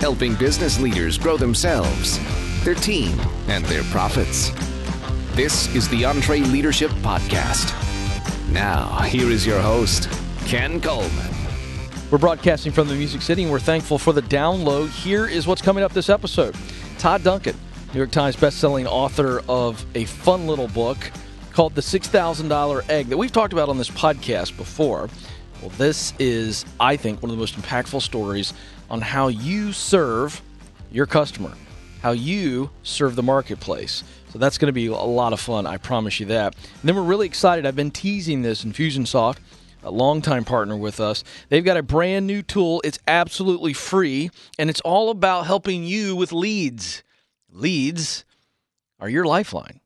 helping business leaders grow themselves, their team, and their profits. This is the EntreLeadership Podcast. Now, here is your host, Ken Coleman. We're broadcasting from the Music City, and we're thankful for the download. Here is what's coming up this episode. Todd Duncan, New York Times bestselling author of a fun little book called The $6,000 Egg that we've talked about on this podcast before. Well, this is, I think, one of the most impactful stories on how you serve your customer, how you serve the marketplace. So that's going to be a lot of fun, I promise you that. And then we're really excited. I've been teasing this. Infusionsoft, a longtime partner with us, they've got a brand new tool. It's absolutely free, and it's all about helping you with leads. Leads are your lifeline.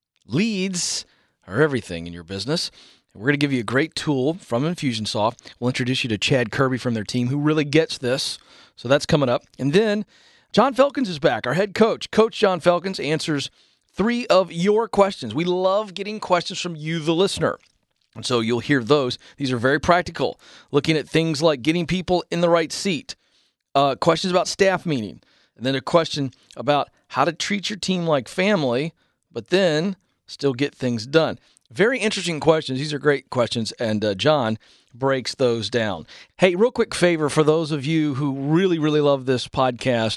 Leads are everything in your business. We're going to give you a great tool from Infusionsoft. We'll introduce you to Chad Kirby from their team who really gets this. So that's coming up. And then John Felkins is back, our head coach. Coach John Felkins answers 3 of your questions. We love getting questions from you, the listener. And so you'll hear those. These are very practical, looking at things like getting people in the right seat, questions about staff meeting, and then a question about how to treat your team like family, but then still get things done. Very interesting questions. These are great questions, and John breaks those down. Hey, real quick favor for those of you who really, really love this podcast,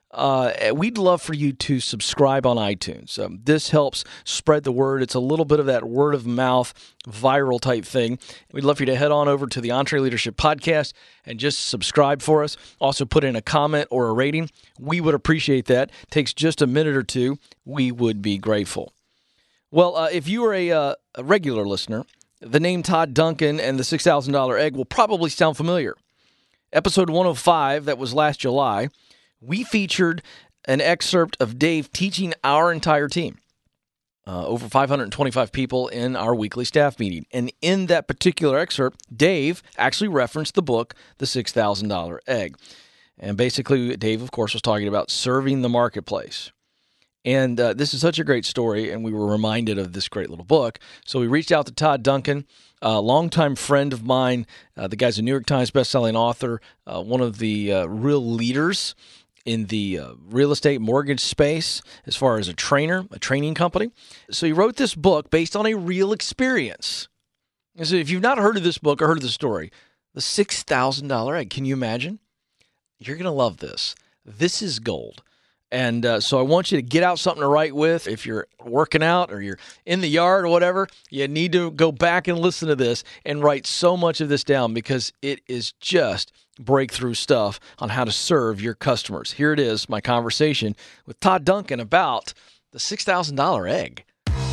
we'd love for you to subscribe on iTunes. This helps spread the word. It's a little bit of that word of mouth, viral type thing. We'd love for you to head on over to the EntreLeadership Podcast and just subscribe for us. Also put in a comment or a rating. We would appreciate that. Takes just a minute or two. We would be grateful. Well, if you are a regular listener, the name Todd Duncan and the $6,000 Egg will probably sound familiar. Episode 105, that was last July, we featured an excerpt of Dave teaching our entire team, over 525 people in our weekly staff meeting. And in that particular excerpt, Dave actually referenced the book, The $6,000 Egg. And basically, Dave, of course, was talking about serving the marketplace. And this is such a great story, and we were reminded of this great little book. So we reached out to Todd Duncan, a longtime friend of mine. The guy's a New York Times bestselling author, one of the real leaders in the real estate mortgage space as far as a trainer, a training company. So he wrote this book based on a real experience. And so if you've not heard of this book or heard of the story, The $6,000 Egg, can you imagine? You're going to love this. This is gold. And so I want you to get out something to write with. If you're working out or you're in the yard or whatever, you need to go back and listen to this and write so much of this down because it is just breakthrough stuff on how to serve your customers. Here it is, my conversation with Todd Duncan about the $6,000 egg.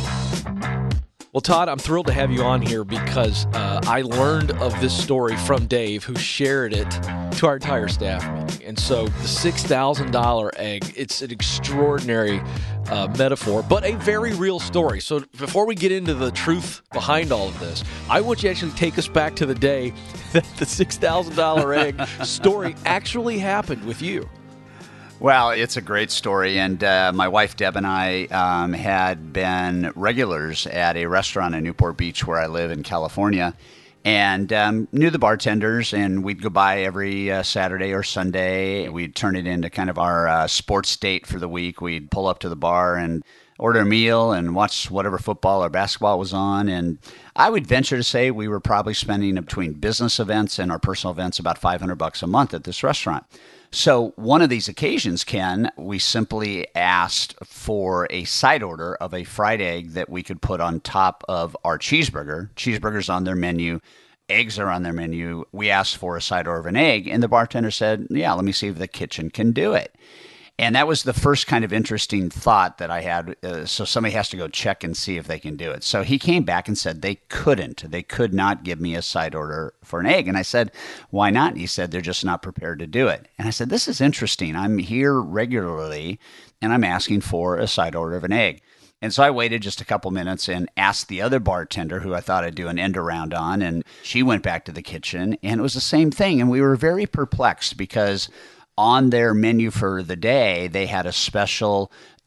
Well, Todd, I'm thrilled to have you on here because I learned of this story from Dave, who shared it to our entire staff meeting. And so the $6,000 egg, it's an extraordinary metaphor, but a very real story. So before we get into the truth behind all of this, I want you to actually take us back to the day that the $6,000 egg story actually happened with you. Well, it's a great story, and my wife Deb and I had been regulars at a restaurant in Newport Beach where I live in California, and knew the bartenders, and we'd go by every Saturday or Sunday. We'd turn it into kind of our sports date for the week. We'd pull up to the bar and order a meal and watch whatever football or basketball was on, and I would venture to say we were probably spending between business events and our personal events about $500 a month at this restaurant. So one of these occasions, Ken, we simply asked for a side order of a fried egg that we could put on top of our cheeseburger. Cheeseburgers on their menu. Eggs are on their menu. We asked for a side order of an egg, and the bartender said, yeah, let me see if the kitchen can do it. And that was the first kind of interesting thought that I had. So somebody has to go check and see if they can do it. So he came back and said they couldn't. They could not give me a side order for an egg. And I said, why not? And he said, they're just not prepared to do it. And I said, this is interesting. I'm here regularly, and I'm asking for a side order of an egg. And so I waited just a couple minutes and asked the other bartender, who I thought I'd do an end around on, and she went back to the kitchen, and it was the same thing. And we were very perplexed because on their menu for the day, they had a special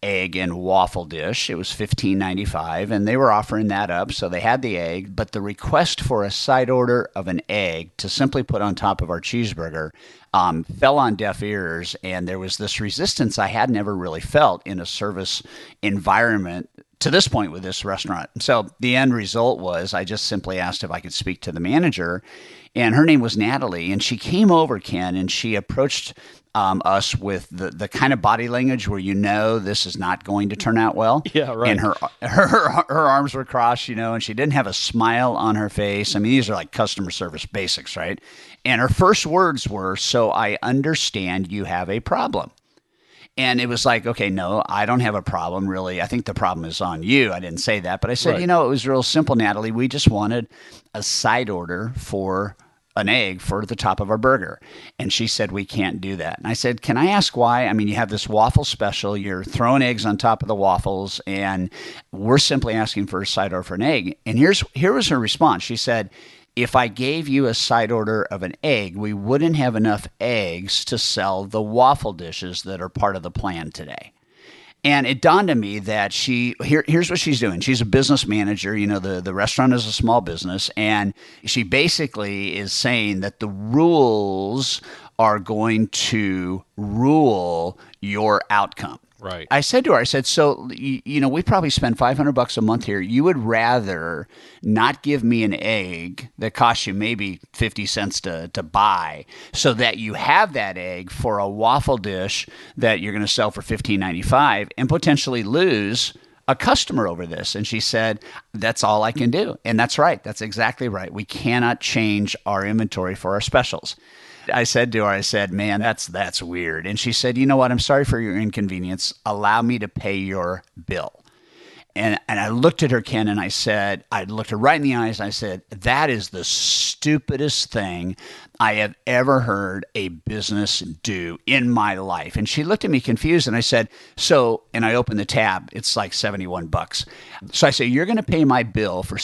egg and waffle dish. It was $15.95, and they were offering that up, so they had the egg. But the request for a side order of an egg to simply put on top of our cheeseburger fell on deaf ears, and there was this resistance I had never really felt in a service environment to this point with this restaurant. So the end result was I just simply asked if I could speak to the manager, and her name was Natalie, and she came over, Ken, and she approached us with the kind of body language where this is not going to turn out well. Yeah, right. And her arms were crossed, and she didn't have a smile on her face. I mean, these are like customer service basics, right? And her first words were, "So I understand you have a problem." And it was like, okay, no, I don't have a problem, really. I think the problem is on you. I didn't say that. But I said, Right. it was real simple, Natalie. We just wanted a side order for an egg for the top of our burger. And she said, we can't do that. And I said, can I ask why? I mean, you have this waffle special. You're throwing eggs on top of the waffles, and we're simply asking for a side order for an egg. And here was her response. She said, if I gave you a side order of an egg, we wouldn't have enough eggs to sell the waffle dishes that are part of the plan today. And it dawned on me that here's what she's doing. She's a business manager. The restaurant is a small business, and she basically is saying that the rules are going to rule your outcome. Right. I said to her, so, we probably spend $500 a month here. You would rather not give me an egg that costs you maybe 50 cents to buy so that you have that egg for a waffle dish that you're going to sell for $15.95 and potentially lose a customer over this. And she said, that's all I can do. And that's right. That's exactly right. We cannot change our inventory for our specials. I said to her, man, that's weird. And she said, you know what? I'm sorry for your inconvenience. Allow me to pay your bill. And I looked at her, Ken, and I looked her right in the eyes, and I said, that is the stupidest thing I have ever heard a business do in my life. And she looked at me confused, and I said, and I opened the tab. It's like $71. So I said, you're going to pay my bill for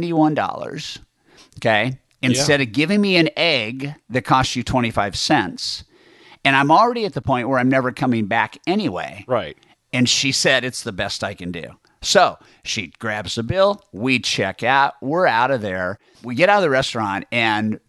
$71, okay? Instead of giving me an egg that costs you 25 cents. And I'm already at the point where I'm never coming back anyway. Right. And she said, it's the best I can do. So she grabs the bill. We check out. We're out of there. We get out of the restaurant, and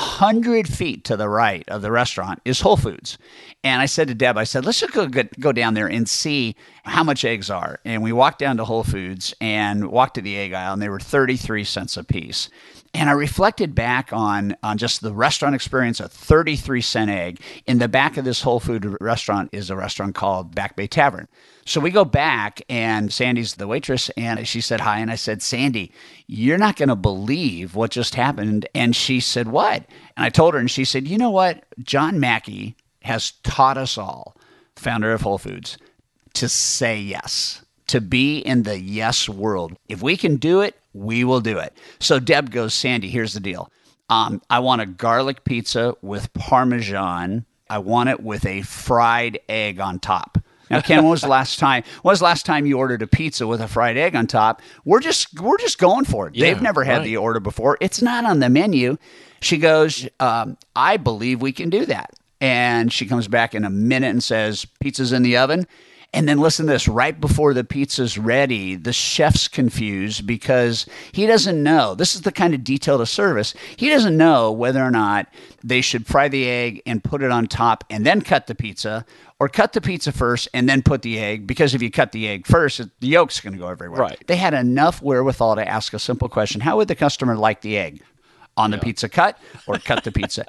100 feet to the right of the restaurant is Whole Foods. And I said to Deb, let's just go down there and see how much eggs are. And we walked down to Whole Foods and walked to the egg aisle, and they were 33 cents a piece. And I reflected back on just the restaurant experience, a 33-cent egg. In the back of this Whole Food restaurant is a restaurant called Back Bay Tavern. So we go back, and Sandy's the waitress, and she said hi. And I said, Sandy, you're not going to believe what just happened. And she said, what? And I told her, and she said, you know what? John Mackey has taught us all, founder of Whole Foods, to say yes, to be in the yes world. If we can do it, we will do it. So Deb goes, Sandy, here's the deal. I want a garlic pizza with Parmesan. I want it with a fried egg on top. Now, Ken, when was the last time you ordered a pizza with a fried egg on top? We're just going for it. Yeah, They've never had the order before. It's not on the menu. She goes, I believe we can do that. And she comes back in a minute and says, pizza's in the oven. And then listen to this, right before the pizza's ready, the chef's confused because he doesn't know. This is the kind of detail to service. He doesn't know whether or not they should fry the egg and put it on top and then cut the pizza, or cut the pizza first and then put the egg, because if you cut the egg first, the yolk's going to go everywhere. Right. They had enough wherewithal to ask a simple question. How would the customer like the egg? On the pizza cut, or cut the pizza?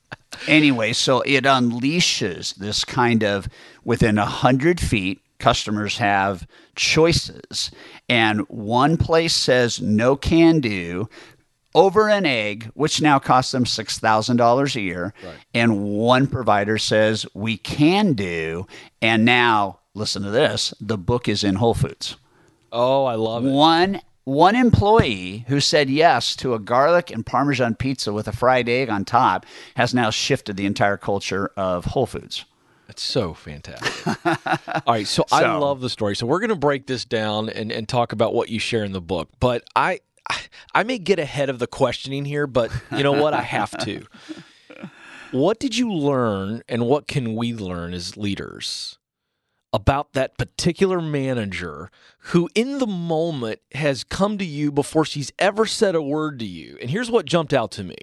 Anyway, so it unleashes this kind of, within 100 feet, customers have choices. And one place says no can do over an egg, which now costs them $6,000 a year. Right. And one provider says we can do. And now, listen to this, the book is in Whole Foods. Oh, I love it. One employee who said yes to a garlic and Parmesan pizza with a fried egg on top has now shifted the entire culture of Whole Foods. That's so fantastic. All right, so I love the story. So we're going to break this down and talk about what you share in the book. But I may get ahead of the questioning here, but you know what? I have to. What did you learn, and what can we learn as leaders about that particular manager who in the moment has come to you before she's ever said a word to you? And here's what jumped out to me.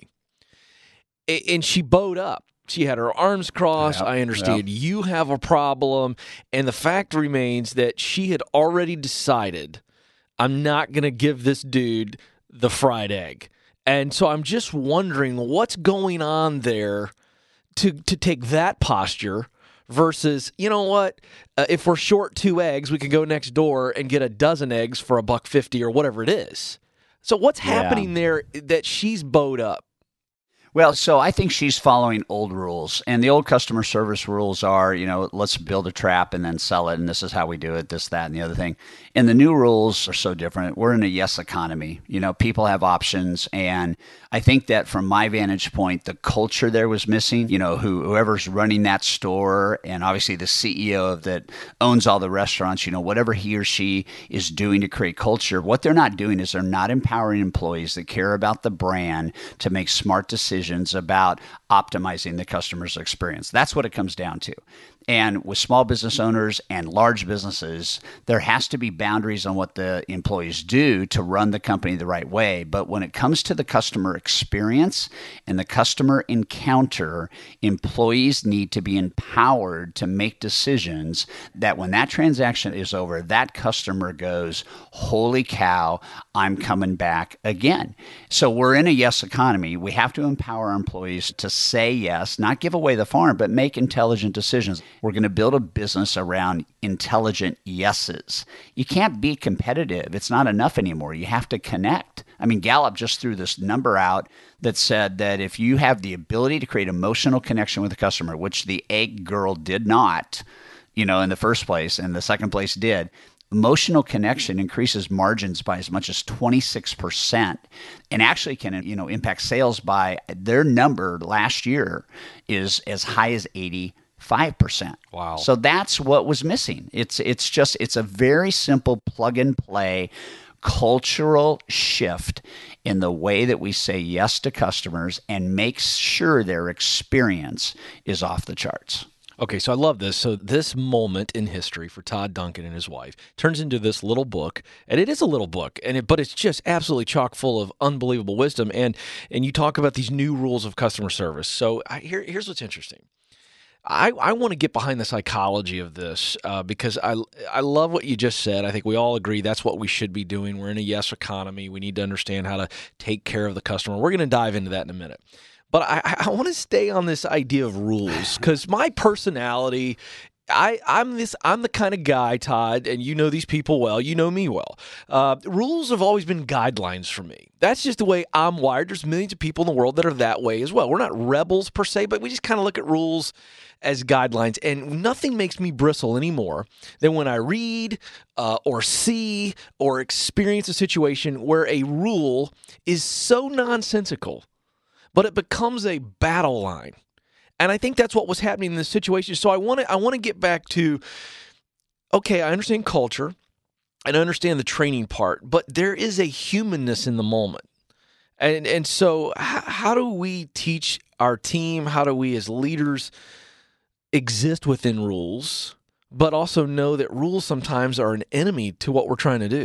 And she bowed up. She had her arms crossed. I understand you have a problem. And the fact remains that she had already decided, I'm not going to give this dude the fried egg. And so I'm just wondering what's going on there to take that posture versus, you know what, if we're short 2 eggs, we can go next door and get a dozen eggs for $1.50 or whatever it is. So what's happening there that she's bowed up? Well, so I think she's following old rules, and the old customer service rules are, let's build a trap and then sell it, and this is how we do it, this, that, and the other thing. And the new rules are so different. We're in a yes economy. People have options, and I think that from my vantage point, the culture there was missing. Whoever's running that store, and obviously the CEO that owns all the restaurants, whatever he or she is doing to create culture, what they're not doing is they're not empowering employees that care about the brand to make smart decisions about optimizing the customer's experience. That's what it comes down to. And with small business owners and large businesses, there has to be boundaries on what the employees do to run the company the right way. But when it comes to the customer experience and the customer encounter, employees need to be empowered to make decisions that when that transaction is over, that customer goes, holy cow, I'm coming back again. So we're in a yes economy. We have to empower our employees to say yes, not give away the farm, but make intelligent decisions. We're going to build a business around intelligent yeses. You can't be competitive. It's not enough anymore. You have to connect. I mean, Gallup just threw this number out that said that if you have the ability to create emotional connection with the customer, which the egg girl did not, in the first place, and the second place did, emotional connection increases margins by as much as 26% and actually can, impact sales by their number last year is as high as 85%. Wow. So that's what was missing. It's a very simple plug and play cultural shift in the way that we say yes to customers and make sure their experience is off the charts. Okay, so I love this. So this moment in history for Todd Duncan and his wife turns into this little book, and it is a little book, but it's just absolutely chock full of unbelievable wisdom. And you talk about these new rules of customer service. So here's what's interesting. I want to get behind the psychology of this because I love what you just said. I think we all agree that's what we should be doing. We're in a yes economy. We need to understand how to take care of the customer. We're going to dive into that in a minute. But I want to stay on this idea of rules because my personality, I'm the kind of guy, Todd, and you know these people well. You know me well. Rules have always been guidelines for me. That's just the way I'm wired. There's millions of people in the world that are that way as well. We're not rebels per se, but we just kind of look at rules as guidelines. And nothing makes me bristle anymore than when I read or see or experience a situation where a rule is so nonsensical, but it becomes a battle line. And I think that's what was happening in this situation. So I want to get back to, okay, I understand culture and I understand the training part, but there is a humanness in the moment. And so how do we teach our team? How do we as leaders exist within rules, but also know that rules sometimes are an enemy to what we're trying to do?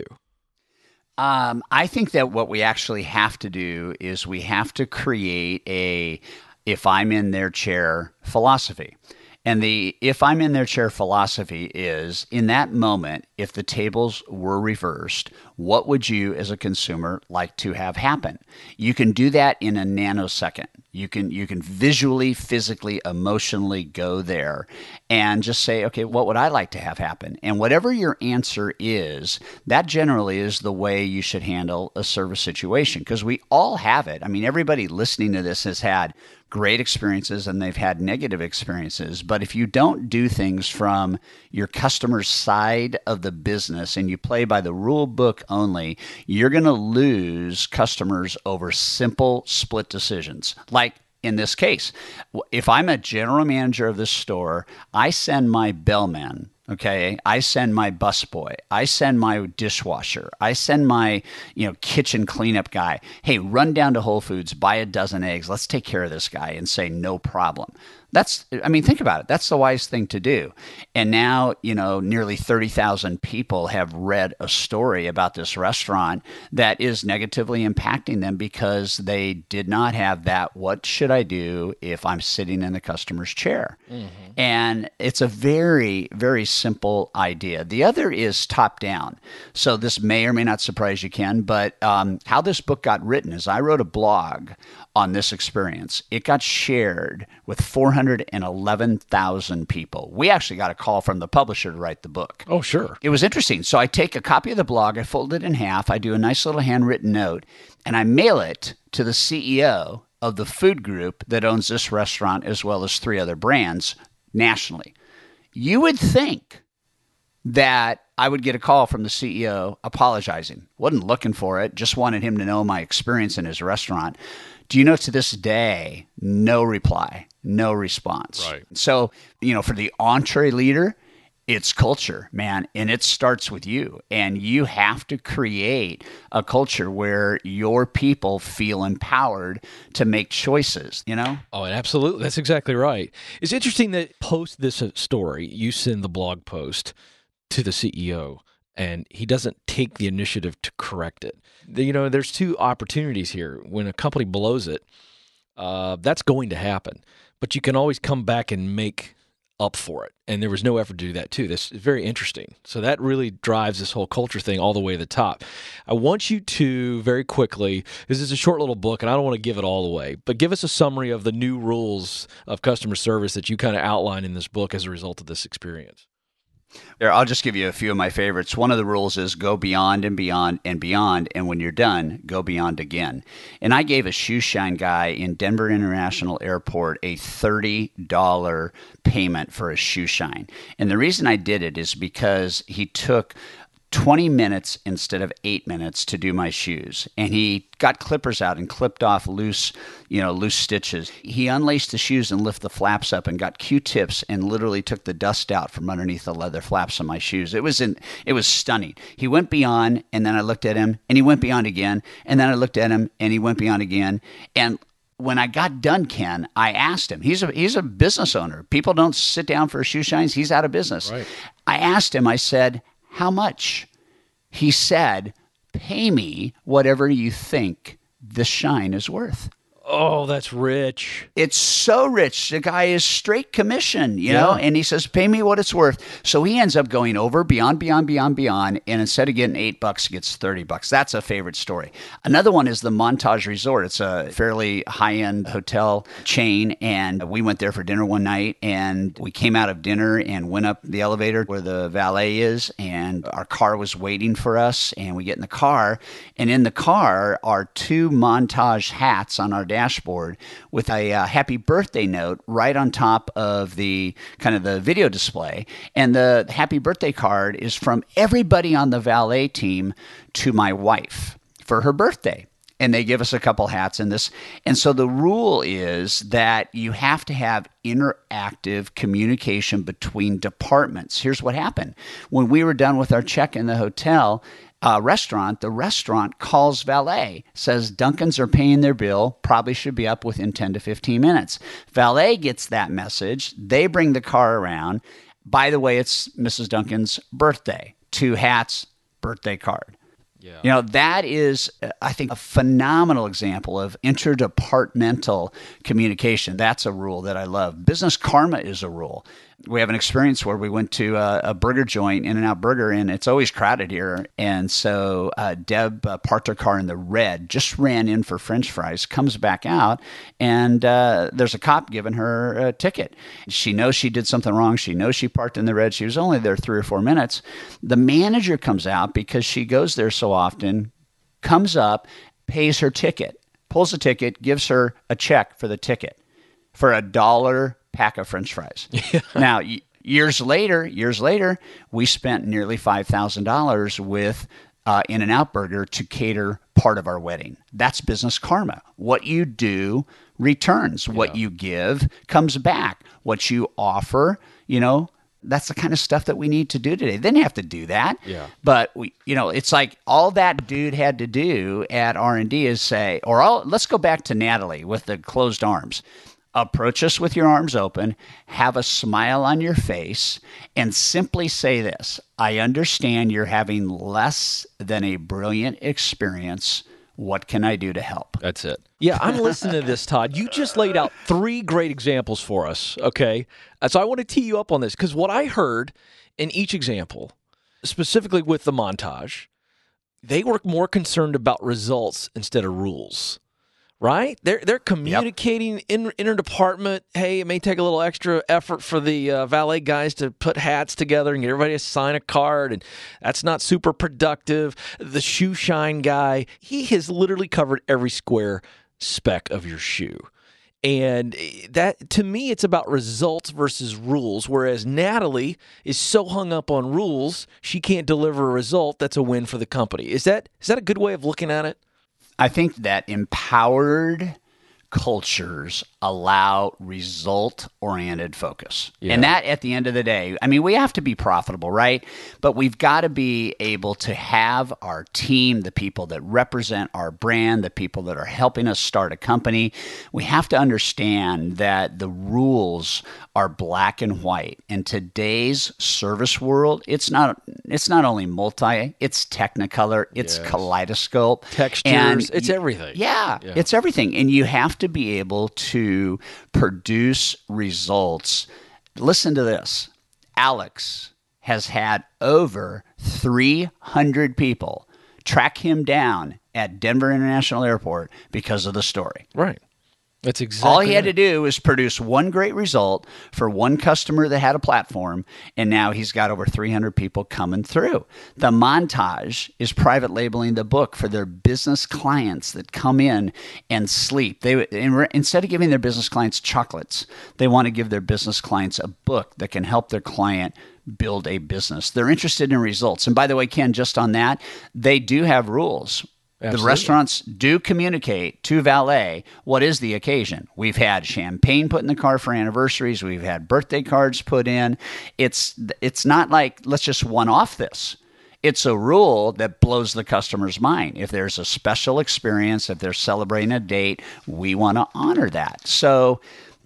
I think that what we actually have to do is we have to create a if I'm in their chair philosophy. And the if I'm in their chair philosophy is, in that moment, if the tables were reversed, what would you as a consumer like to have happen? You can do that in a nanosecond. You can visually, physically, emotionally go there and just say, okay, what would I like to have happen? And whatever your answer is, that generally is the way you should handle a service situation, because we all have it. I mean, everybody listening to this has had great experiences and they've had negative experiences. But if you don't do things from your customer's side of the business and you play by the rule book only, you're going to lose customers over simple split decisions. Like in this case, if I'm a general manager of this store, I send my bellman. Okay, I send my busboy, I send my dishwasher, I send my kitchen cleanup guy. Hey, run down to Whole Foods, buy a dozen eggs. Let's take care of this guy, and say no problem. Think about it. That's the wise thing to do. And now, nearly 30,000 people have read a story about this restaurant that is negatively impacting them because they did not have that, what should I do if I'm sitting in the customer's chair? Mm-hmm. And it's a very, very simple idea. The other is top down. So this may or may not surprise you, Ken, but how this book got written is I wrote a blog on this experience. It got shared with 411,000 people. We actually got a call from the publisher to write the book. Oh, sure. It was interesting. So I take a copy of the blog, I fold it in half, I do a nice little handwritten note, and I mail it to the CEO of the food group that owns this restaurant as well as 3 other brands nationally. You would think that I would get a call from the CEO apologizing. Wasn't looking for it, just wanted him to know my experience in his restaurant. Do you know, to this day, no reply, no response. Right. So, for the entree leader, it's culture, man, and it starts with you. And you have to create a culture where your people feel empowered to make choices, Oh, absolutely. That's exactly right. It's interesting that post this story, you send the blog post to the CEO, and he doesn't take the initiative to correct it. There's 2 opportunities here. When a company blows it, that's going to happen. But you can always come back and make up for it. And there was no effort to do that, too. This is very interesting. So that really drives this whole culture thing all the way to the top. I want you to, very quickly, this is a short little book, and I don't want to give it all away, but give us a summary of the new rules of customer service that you kind of outline in this book as a result of this experience. There, I'll just give you a few of my favorites. One of the rules is go beyond and beyond and beyond, and when you're done, go beyond again. And I gave a shoe shine guy in Denver International Airport a $30 payment for a shoe shine. And the reason I did it is because he took 20 minutes instead of 8 minutes to do my shoes. And he got clippers out and clipped off loose stitches. He unlaced the shoes and lifted the flaps up and got Q-tips and literally took the dust out from underneath the leather flaps on my shoes. It was stunning. He went beyond, and then I looked at him, and he went beyond again, and then I looked at him, and he went beyond again. And when I got done, Ken, I asked him. He's a business owner. People don't sit down for shoe shines. He's out of business. Right. I asked him, I said, how much? He said, pay me whatever you think this shine is worth. Oh, that's rich. It's so rich. The guy is straight commission, and he says, pay me what it's worth. So he ends up going over, beyond, and instead of getting $8, he gets $30. That's a favorite story. Another one is the Montage Resort. It's a fairly high-end hotel chain, and we went there for dinner one night, and we came out of dinner and went up the elevator where the valet is, and our car was waiting for us, and we get in the car, and in the car are 2 Montage hats on our dashboard with a happy birthday note right on top of the kind of the video display. And the happy birthday card is from everybody on the valet team to my wife for her birthday. And they give us a couple hats in this. And so the rule is that you have to have interactive communication between departments. Here's what happened. When we were done with our check in the hotel, restaurant, the restaurant calls valet, says Dunkin's are paying their bill, probably should be up within 10 to 15 minutes. Valet gets that message. They bring the car around. By the way, it's Mrs. Dunkin's birthday. 2 hats, birthday card. Yeah. That is, I think, a phenomenal example of interdepartmental communication. That's a rule that I love. Business karma is a rule. We have an experience where we went to a burger joint, In-N-Out Burger, and it's always crowded here. And so Deb parked her car in the red, just ran in for French fries, comes back out, and there's a cop giving her a ticket. She knows she did something wrong. She knows she parked in the red. She was only there 3 or 4 minutes. The manager comes out because she goes there so often, comes up, pays her ticket, pulls the ticket, gives her a check for the ticket for $1 pack of French fries. Yeah. Now, years later, we spent nearly $5,000 with In-N-Out Burger to cater part of our wedding. That's business karma. What you do returns. What you give comes back. What you offer, that's the kind of stuff that we need to do today. They didn't have to do that. Yeah. But it's like all that dude had to do at R&D is say, let's go back to Natalie with the closed arms. Approach us with your arms open, have a smile on your face, and simply say this: I understand you're having less than a brilliant experience. What can I do to help? That's it. Yeah, I'm listening to this, Todd. You just laid out 3 great examples for us, okay? So I want to tee you up on this, because what I heard in each example, specifically with the montage, they were more concerned about results instead of rules. Right? They're communicating interdepartment. Hey, it may take a little extra effort for the valet guys to put hats together and get everybody to sign a card, and that's not super productive. The shoe shine guy, he has literally covered every square speck of your shoe. And that, to me, it's about results versus rules, whereas Natalie is so hung up on rules, she can't deliver a result that's a win for the company. Is that a good way of looking at it? I think that empowered cultures allow result-oriented focus. Yeah. And that, at the end of the day, I mean, we have to be profitable, right? But we've got to be able to have our team, the people that represent our brand, the people that are helping us start a company. We have to understand that the rules are black and white. In today's service world, it's not only multi, it's technicolor, it's kaleidoscope. Textures, it's everything. Yeah, it's everything. And you have to be able to produce results. Listen to this. Alex has had over 300 people track him down at Denver International Airport because of the story. Right. That's exactly all he had to do was produce one great result for one customer that had a platform, and now he's got over 300 people coming through. The montage is private labeling the book for their business clients that come in and sleep. Instead of giving their business clients chocolates, they want to give their business clients a book that can help their client build a business. They're interested in results. And by the way, Ken, just on that, they do have rules. Absolutely. The restaurants do communicate to valet what is the occasion. We've had champagne put in the car for anniversaries. We've had birthday cards put in. It's not like, let's just one-off this. It's a rule that blows the customer's mind. If there's a special experience, if they're celebrating a date, we want to honor that. So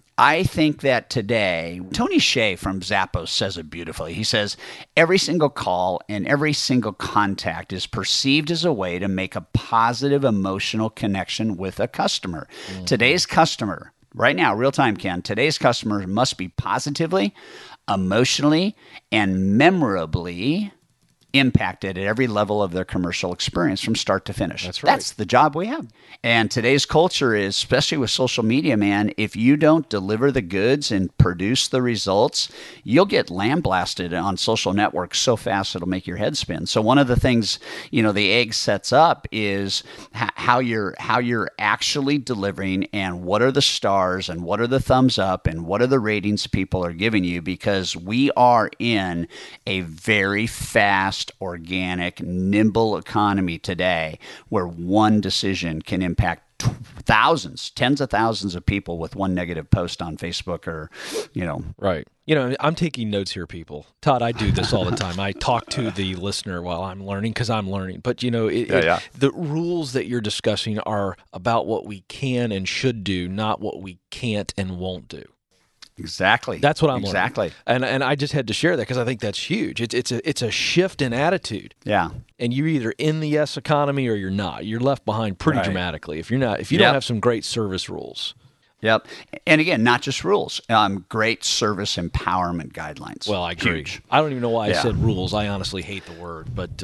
I think that today, Tony Hsieh from Zappos says it beautifully. He says, every single call and every single contact is perceived as a way to make a positive emotional connection with a customer. Mm-hmm. Today's customer, right now, real time, Ken, today's customer must be positively, emotionally, and memorably impacted at every level of their commercial experience from start to finish. That's right. That's the job we have. And today's culture is, especially with social media, man, if you don't deliver the goods and produce the results, you'll get lambasted on social networks so fast it'll make your head spin. So one of the things, the egg sets up is how you're actually delivering, and what are the stars and what are the thumbs up and what are the ratings people are giving you, because we are in a very fast, organic, nimble economy today where one decision can impact thousands, tens of thousands of people with one negative post on Facebook or. Right. I'm taking notes here, people. Todd, I do this all the time. I talk to the listener while I'm learning, because I'm learning. But, the rules that you're discussing are about what we can and should do, not what we can't and won't do. Exactly. That's what I'm learning. Exactly. And I just had to share that because I think that's huge. It's a shift in attitude. Yeah. And you're either in the yes economy or you're not. You're left behind pretty dramatically if you don't have some great service rules. Yep. And again, not just rules, great service empowerment guidelines. Well, I agree. Huge. I don't even know why I said rules. I honestly hate the word, but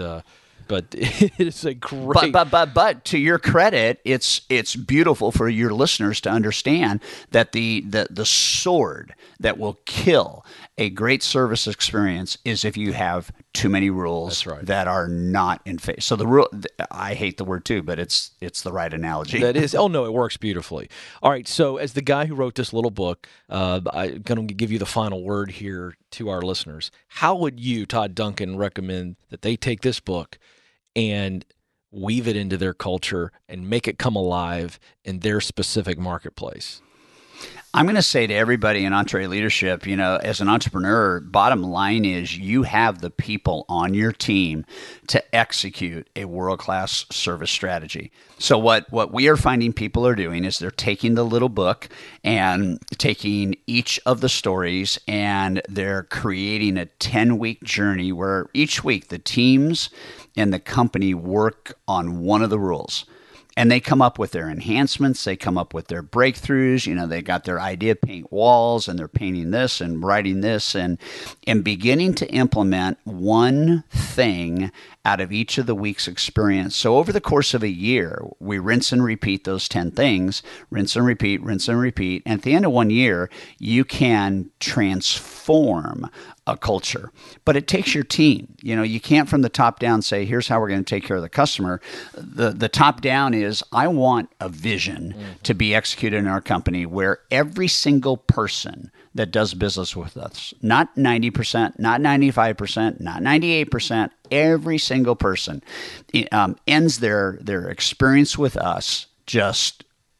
it's a great. But to your credit, it's beautiful for your listeners to understand that the sword that will kill a great service experience is if you have too many rules that are not in phase. So the rule, I hate the word too, but it's the right analogy. That is. Oh no, it works beautifully. All right. So as the guy who wrote this little book, I'm going to give you the final word here to our listeners. How would you, Todd Duncan, recommend that they take this book and weave it into their culture and make it come alive in their specific marketplace? I'm going to say to everybody in EntreLeadership, as an entrepreneur, bottom line is you have the people on your team to execute a world-class service strategy. So what we are finding people are doing is they're taking the little book and taking each of the stories, and they're creating a 10-week journey where each week the teams and the company work on one of the rules. And they come up with their enhancements. They come up with their breakthroughs. They got their idea paint walls, and they're painting this and writing this and beginning to implement one thing out of each of the week's experience. So over the course of a year, we rinse and repeat those 10 things, rinse and repeat, rinse and repeat. And at the end of 1 year, you can transform a culture. But it takes your team. You can't from the top down say, here's how we're going to take care of the customer. The top down is, I want a vision to be executed in our company where every single person that does business with us, not 90%, not 95%, not 98%, every single person ends their experience with us just,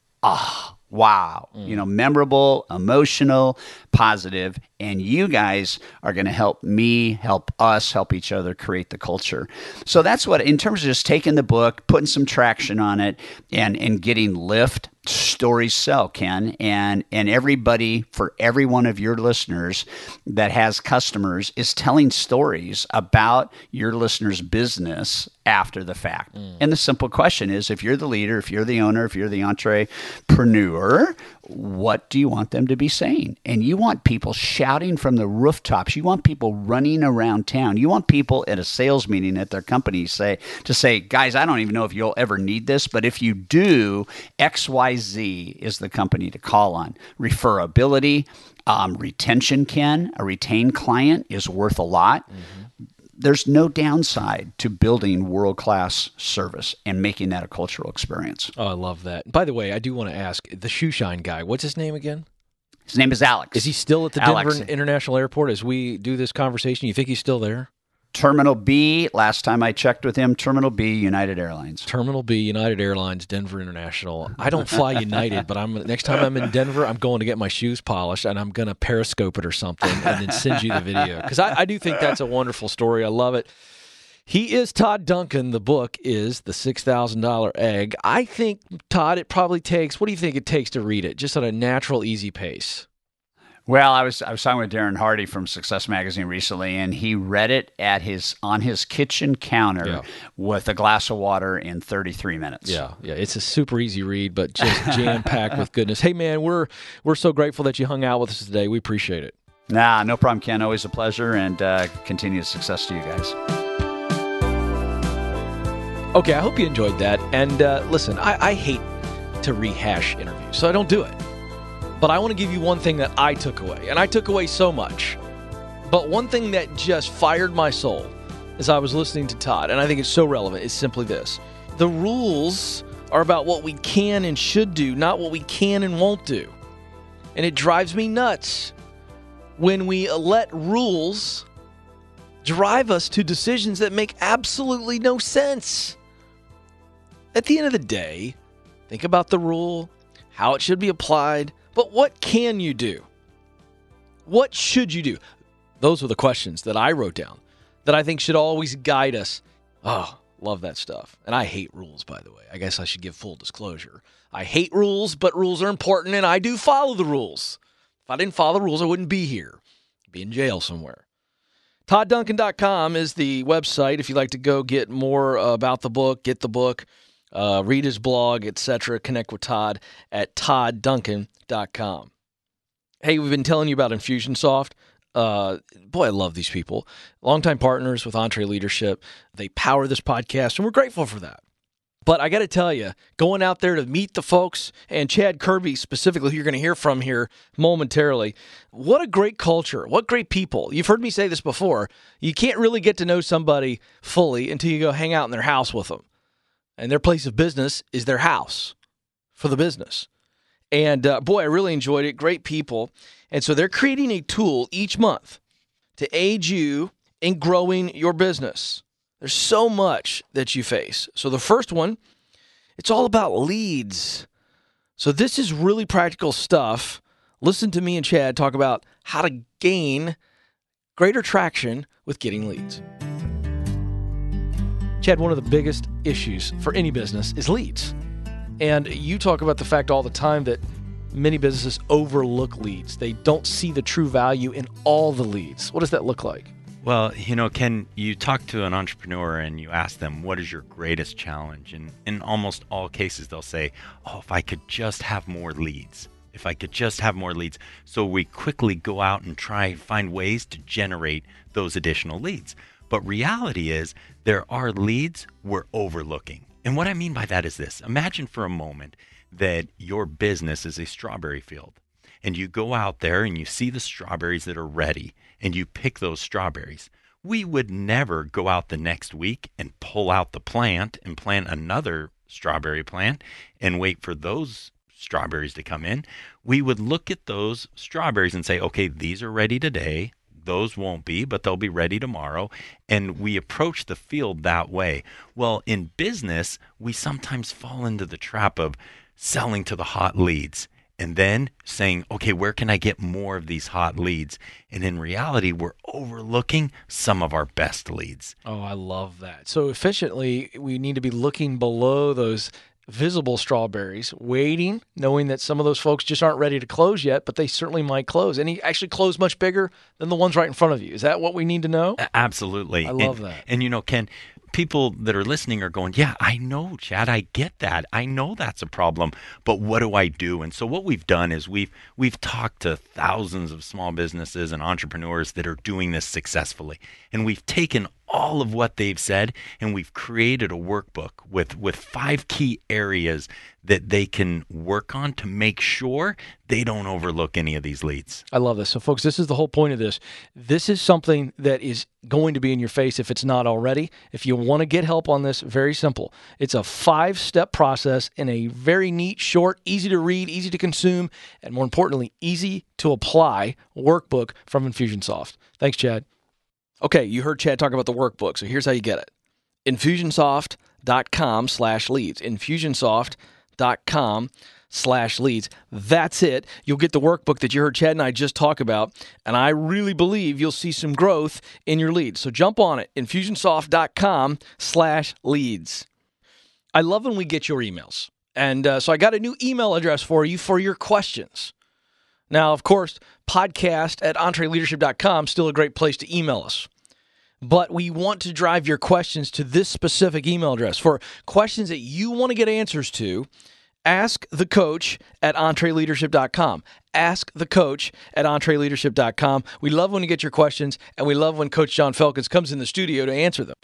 wow, memorable, emotional, positive, and you guys are going to help me, help us, help each other create the culture. So that's what, in terms of just taking the book, putting some traction on it, and getting lift, stories sell, Ken, and everybody, for every one of your listeners that has customers, is telling stories about your listeners' business after the fact. And the simple question is, if you're the leader, if you're the owner, if you're the entrepreneur, what do you want them to be saying? And you want people shouting from the rooftops. You want people running around town. You want people at a sales meeting at their company say, guys, I don't even know if you'll ever need this, but if you do, XYZ is the company to call on. Referability, retention, Ken, a retained client is worth a lot. There's no downside to building world-class service and making that a cultural experience. Oh, I love that. By the way, I do want to ask, the shoe shine guy, what's his name again? His name is Alex. Is he still at the Denver International Airport as we do this conversation? You think he's still there? Terminal B, last time I checked with him, Terminal B, United Airlines. Terminal B, United Airlines, Denver International. I don't fly United, but next time I'm in Denver, I'm going to get my shoes polished, and I'm going to Periscope it or something and then send you the video. Because I do think that's a wonderful story. I love it. He is Todd Duncan. The book is The $6,000 Egg. I think, Todd, it probably takes, what do you think it takes to read it? Just at a natural, easy pace. Well, I was talking with Darren Hardy from Success Magazine recently, and he read it on his kitchen counter with a glass of water in 33 minutes. Yeah, it's a super easy read, but just jam-packed with goodness. Hey, man, we're so grateful that you hung out with us today. We appreciate it. Nah, no problem, Ken. Always a pleasure, and continued success to you guys. Okay, I hope you enjoyed that. And listen, I hate to rehash interviews, so I don't do it. But I want to give you one thing that I took away, and I took away so much. But one thing that just fired my soul as I was listening to Todd, and I think it's so relevant, is simply this. The rules are about what we can and should do, not what we can and won't do. And it drives me nuts when we let rules drive us to decisions that make absolutely no sense. At the end of the day, think about the rule, how it should be applied, but what can you do? What should you do? Those were the questions that I wrote down that I think should always guide us. Oh, love that stuff. And I hate rules, by the way. I guess I should give full disclosure. I hate rules, but rules are important, and I do follow the rules. If I didn't follow the rules, I wouldn't be here. I'd be in jail somewhere. ToddDuncan.com is the website if you'd like to go get more about the book, get the book, read his blog, etc. Connect with Todd at ToddDuncan.com. Hey, we've been telling you about Infusionsoft. Boy, I love these people. Longtime partners with EntreLeadership. They power this podcast, and we're grateful for that. But I got to tell you, going out there to meet the folks, and Chad Kirby specifically, who you're going to hear from here momentarily, what a great culture. What great people. You've heard me say this before. You can't really get to know somebody fully until you go hang out in their house with them. And their place of business is their house for the business. And boy, I really enjoyed it. Great people. And so they're creating a tool each month to aid you in growing your business. There's so much that you face. So the first one, it's all about leads. So this is really practical stuff Listen to me and Chad talk about how to gain greater traction with getting leads. Chad, one of the biggest issues for any business is leads. And you talk about the fact all the time that many businesses overlook leads. They don't see the true value in all the leads. What does that look like? Well, Ken, you talk to an entrepreneur and you ask them, what is your greatest challenge? And in almost all cases, they'll say, if I could just have more leads. If I could just have more leads. So we quickly go out and try and find ways to generate those additional leads. But reality is there are leads we're overlooking. And what I mean by that is this. Imagine for a moment that your business is a strawberry field. And you go out there and you see the strawberries that are ready and you pick those strawberries. We would never go out the next week and pull out the plant and plant another strawberry plant and wait for those strawberries to come in. We would look at those strawberries and say, okay, these are ready today. Those won't be, but they'll be ready tomorrow. And we approach the field that way. Well, in business, we sometimes fall into the trap of selling to the hot leads and then saying, okay, where can I get more of these hot leads? And in reality, we're overlooking some of our best leads. Oh, I love that. So efficiently, we need to be looking below those visible strawberries, waiting, knowing that some of those folks just aren't ready to close yet, but they certainly might close. And he actually close much bigger than the ones right in front of you. Is that what we need to know? Absolutely. I love that. And Ken, people that are listening are going, yeah, I know, Chad, I get that. I know that's a problem, but what do I do? And so what we've done is we've talked to thousands of small businesses and entrepreneurs that are doing this successfully. And we've taken all of what they've said, and we've created a workbook with 5 key areas that they can work on to make sure they don't overlook any of these leads. I love this. So, folks, this is the whole point of this. This is something that is going to be in your face if it's not already. If you want to get help on this, very simple. It's a 5-step process in a very neat, short, easy to read, easy to consume, and more importantly, easy to apply workbook from Infusionsoft. Thanks, Chad. Okay, you heard Chad talk about the workbook, so here's how you get it. Infusionsoft.com/leads. Infusionsoft.com/leads. That's it. You'll get the workbook that you heard Chad and I just talk about, and I really believe you'll see some growth in your leads. So jump on it. Infusionsoft.com/leads. I love when we get your emails. And so I got a new email address for you for your questions. Now, of course, podcast@entreleadership.com, still a great place to email us. But we want to drive your questions to this specific email address. For questions that you want to get answers to, ask the coach at entreleadership.com. Ask the coach at entreleadership.com. We love when you get your questions, and we love when Coach John Felkins comes in the studio to answer them.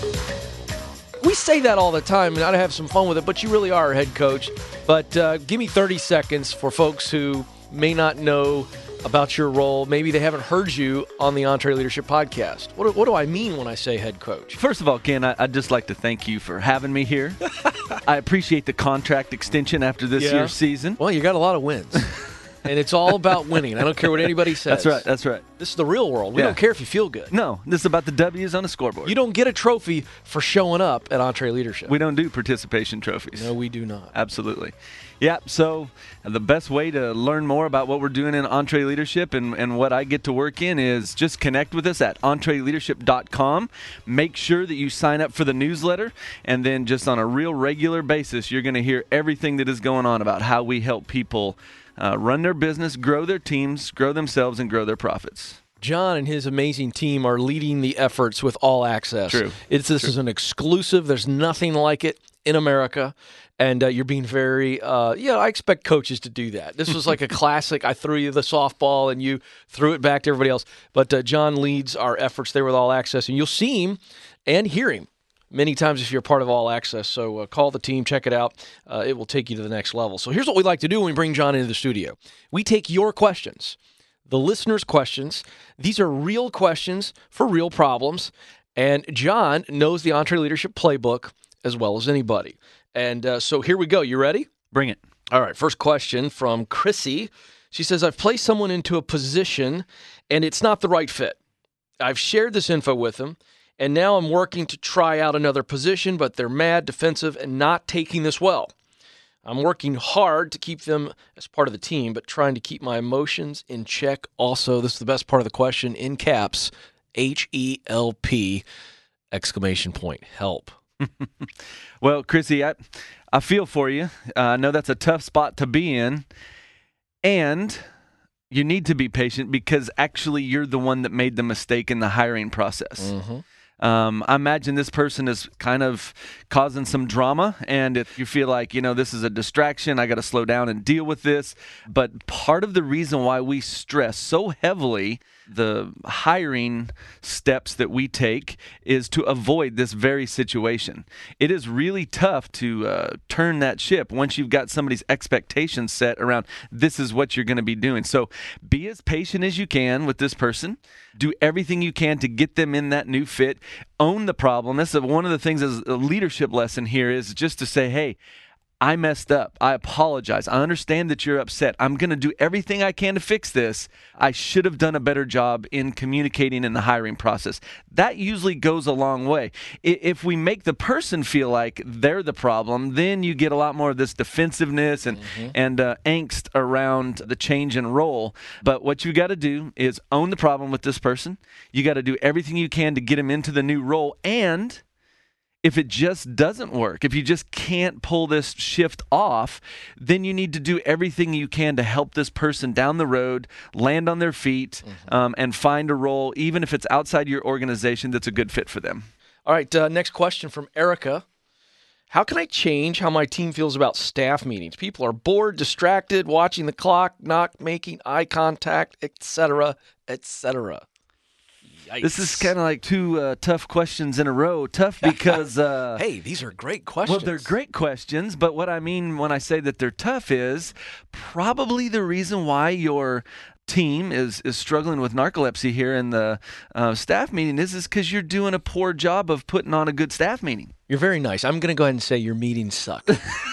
We say that all the time, and I'd have some fun with it, but you really are a head coach. But give me 30 seconds for folks who may not know about your role. Maybe they haven't heard you on the Entre Leadership podcast. What do I mean when I say head coach? First of all, Ken, I'd just like to thank you for having me here. I appreciate the contract extension after this year's season. Well, you got a lot of wins. And it's all about winning. I don't care what anybody says. That's right. This is the real world. We don't care if you feel good. No, this is about the W's on the scoreboard. You don't get a trophy for showing up at Entre Leadership. We don't do participation trophies. No, we do not. Absolutely. Yeah, so the best way to learn more about what we're doing in Entre Leadership and what I get to work in is just connect with us at entreleadership.com. Make sure that you sign up for the newsletter, and then just on a real regular basis, you're going to hear everything that is going on about how we help people run their business, grow their teams, grow themselves, and grow their profits. John and his amazing team are leading the efforts with All Access. True. This is an exclusive. There's nothing like it in America. And you're being very, I expect coaches to do that. This was like a classic. I threw you the softball and you threw it back to everybody else. But John leads our efforts there with All Access. And you'll see him and hear him many times if you're part of All Access. So call the team, check it out. It will take you to the next level. So here's what we like to do when we bring John into the studio. We take your questions, the listeners' questions. These are real questions for real problems. And John knows the Entre Leadership playbook as well as anybody. And so here we go. You ready? Bring it. All right. First question from Chrissy. She says, I've placed someone into a position and it's not the right fit. I've shared this info with them, and now I'm working to try out another position, but they're mad, defensive, and not taking this well. I'm working hard to keep them as part of the team, but trying to keep my emotions in check also. This is the best part of the question, in caps, HELP, exclamation point, help. Well, Chrissy, I feel for you. I know that's a tough spot to be in. And you need to be patient because actually you're the one that made the mistake in the hiring process. Mm-hmm. I imagine this person is kind of causing some drama, and if you feel like, this is a distraction, I got to slow down and deal with this. But part of the reason why we stress so heavily the hiring steps that we take is to avoid this very situation. It is really tough to turn that ship once you've got somebody's expectations set around this is what you're going to be doing. So be as patient as you can with this person. Do everything you can to get them in that new fit. Own the problem. This is one of the things as a leadership lesson here is just to say, hey, I messed up. I apologize. I understand that you're upset. I'm going to do everything I can to fix this. I should have done a better job in communicating in the hiring process. That usually goes a long way. If we make the person feel like they're the problem, then you get a lot more of this defensiveness and angst around the change in role. But what you got to do is own the problem with this person. You got to do everything you can to get him into the new role. And if it just doesn't work, if you just can't pull this shift off, then you need to do everything you can to help this person down the road, land on their feet, and find a role, even if it's outside your organization, that's a good fit for them. All right, next question from Erica. How can I change how my team feels about staff meetings? People are bored, distracted, watching the clock, not making eye contact, etc., etc. This is kind of like two tough questions in a row. Tough because... hey, these are great questions. Well, they're great questions, but what I mean when I say that they're tough is probably the reason why your team is struggling with narcolepsy here in the staff meeting is because you're doing a poor job of putting on a good staff meeting. You're very nice. I'm going to go ahead and say your meetings suck.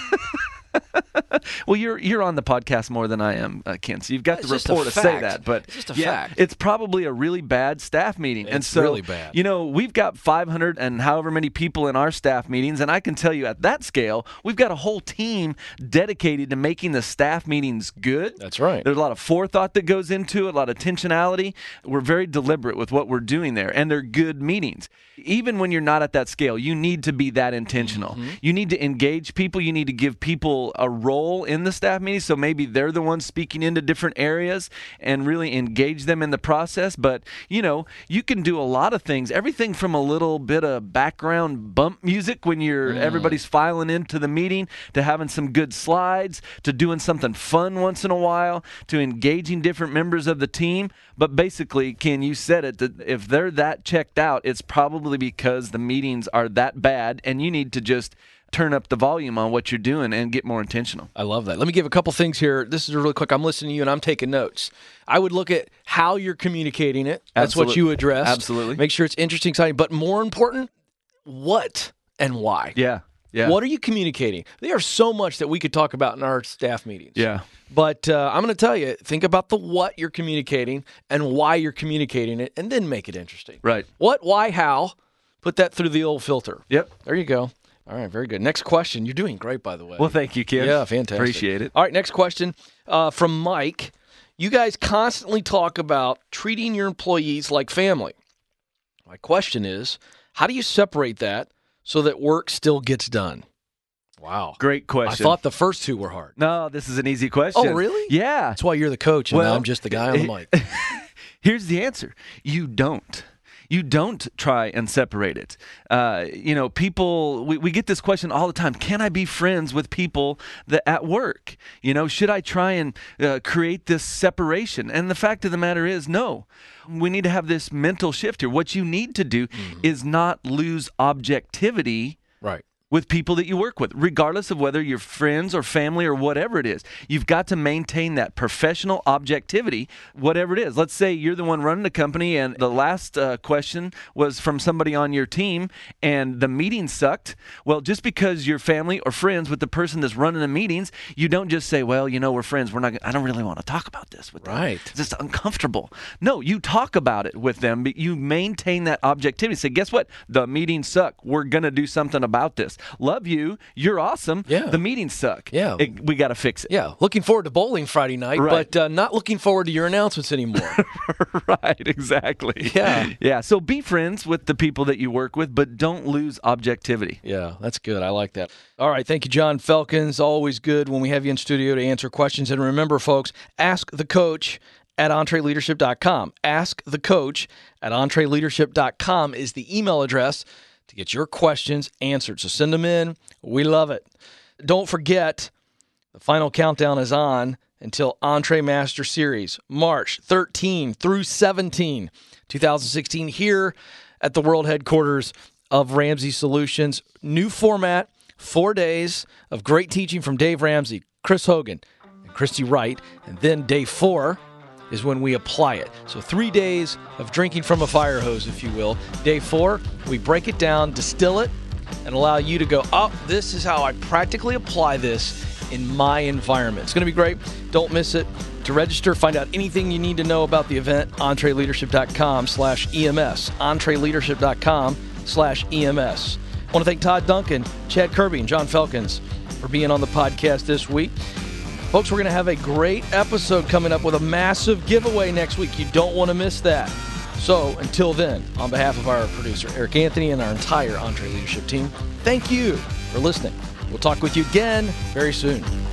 Well, you're on the podcast more than I am, Ken, so you've got the It's just rapport a to say fact. that. But It's just a fact. It's probably a really bad staff meeting. It's and so, really bad. We've got 500 and however many people in our staff meetings, and I can tell you at that scale, we've got a whole team dedicated to making the staff meetings good. That's right. There's a lot of forethought that goes into it, a lot of intentionality. We're very deliberate with what we're doing there, and they're good meetings. Even when you're not at that scale, you need to be that intentional. Mm-hmm. You need to engage people. You need to give people a role in the staff meeting, so maybe they're the ones speaking into different areas and really engage them in the process. But, you can do a lot of things, everything from a little bit of background bump music when everybody's filing into the meeting, to having some good slides, to doing something fun once in a while, to engaging different members of the team. But basically, Ken, you said it, that if they're that checked out, it's probably because the meetings are that bad, and you need to just turn up the volume on what you're doing and get more intentional. I love that. Let me give a couple things here. This is really quick. I'm listening to you and I'm taking notes. I would look at how you're communicating it. That's what you addressed. Absolutely. Make sure it's interesting, exciting, but more important, what and why. Yeah. What are you communicating? There's so much that we could talk about in our staff meetings. Yeah. But I'm going to tell you, think about the what you're communicating and why you're communicating it, and then make it interesting. Right. What, why, how? Put that through the old filter. Yep. There you go. All right, very good. Next question. You're doing great, by the way. Well, thank you, Ken. Yeah, fantastic. Appreciate it. All right, next question from Mike. You guys constantly talk about treating your employees like family. My question is, how do you separate that so that work still gets done? Wow. Great question. I thought the first two were hard. No, this is an easy question. Oh, really? Yeah. That's why you're the coach and I'm just the guy on the mic. Here's the answer. You don't. You don't try and separate it. People, we get this question all the time. Can I be friends with people that at work? Should I try and create this separation? And the fact of the matter is, no. We need to have this mental shift here. What you need to do is not lose objectivity Right. with people that you work with, regardless of whether you're friends or family or whatever it is. You've got to maintain that professional objectivity, whatever it is. Let's say you're the one running the company and the last question was from somebody on your team and the meeting sucked. Well, just because you're family or friends with the person that's running the meetings, you don't just say, well, we're friends. I don't really want to talk about this with them. Right. It's just uncomfortable. No, you talk about it with them, but you maintain that objectivity. Say, guess what? The meetings suck. We're going to do something about this. Love you. You're awesome. Yeah. The meetings suck. Yeah. We got to fix it. Yeah, looking forward to bowling Friday night, Right. but not looking forward to your announcements anymore. Right, exactly. Yeah. Yeah, so be friends with the people that you work with, but don't lose objectivity. Yeah, that's good. I like that. All right, thank you, John Felkins. Always good when we have you in studio to answer questions. And remember, folks, ask the coach at EntreLeadership.com. Ask the coach at EntreLeadership.com is the email address to get your questions answered. So send them in. We love it. Don't forget, the final countdown is on until EntreMaster Series, March 13 through 17, 2016, here at the world headquarters of Ramsey Solutions. New format, 4 days of great teaching from Dave Ramsey, Chris Hogan, and Christy Wright. And then day 4 is when we apply it. So 3 days of drinking from a fire hose, if you will. Day 4, we break it down, distill it, and allow you to go, oh, this is how I practically apply this in my environment. It's going to be great. Don't miss it. To register, find out anything you need to know about the event, EntreLeadership.com/EMS. EntreLeadership.com/EMS. I want to thank Todd Duncan, Chad Kirby, and John Felkins for being on the podcast this week. Folks, we're going to have a great episode coming up with a massive giveaway next week. You don't want to miss that. So until then, on behalf of our producer, Eric Anthony, and our entire Entre Leadership team, thank you for listening. We'll talk with you again very soon.